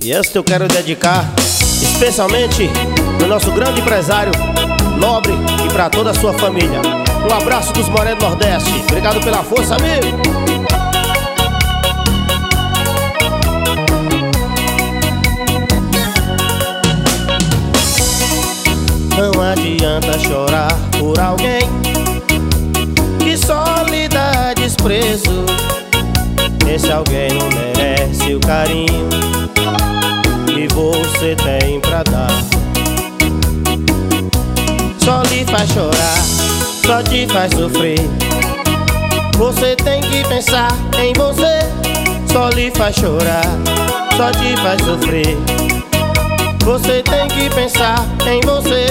E esta eu quero dedicar especialmente pro nosso grande empresário Nobre e pra toda a sua família. Um abraço dos Moré do Nordeste. Obrigado pela força, amigo. Não adianta chorar por alguém que só lhe dá desprezo. Esse alguém não merece o carinho que você tem pra dar. Só lhe faz chorar, só te faz sofrer. Você tem que pensar em você. Só lhe faz chorar, só te faz sofrer. Você tem que pensar em você.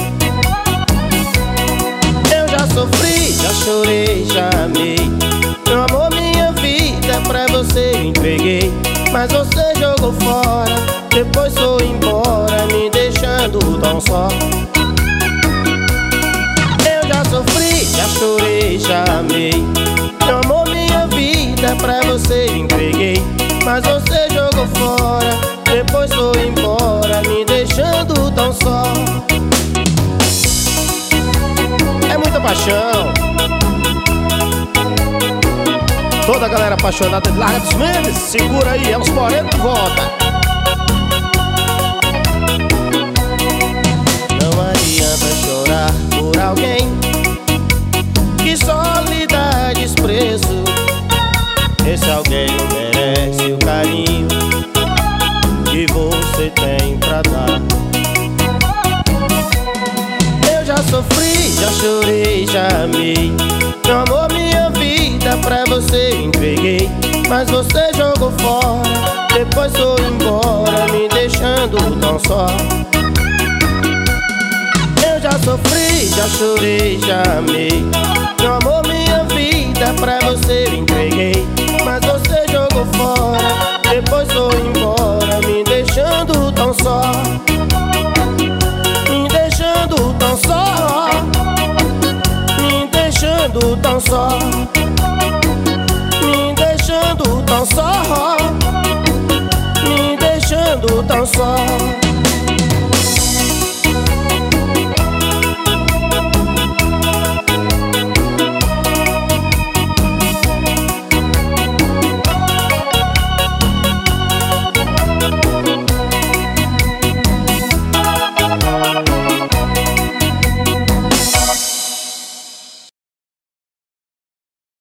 Eu já sofri, já chorei, já amei. Meu amor, minha vida pra você entreguei. Mas você jogou fora, depois foi embora, me deixando tão só. Eu já sofri, já chorei, já amei. Meu amor, minha vida pra você entreguei. Mas você jogou fora, depois foi embora, me deixando tão só. É muita paixão. Toda a galera apaixonada de Larga dos Mendes, segura aí, é os Moreno que volta. Não adianta chorar por alguém que só lhe dá desprezo. Esse alguém não merece o carinho que você tem pra dar. Eu já sofri, já chorei, já amei. Meu amor, minha vida pra você entreguei. Mas você jogou fora, depois foi embora, me deixando tão só. Eu já sofri, já chorei, já amei. Meu amor, minha vida pra você entreguei. Mas você jogou fora, depois foi embora, me deixando tão só. Me deixando tão só. Me deixando tão só. Me deixando tão só. Me deixando tão só.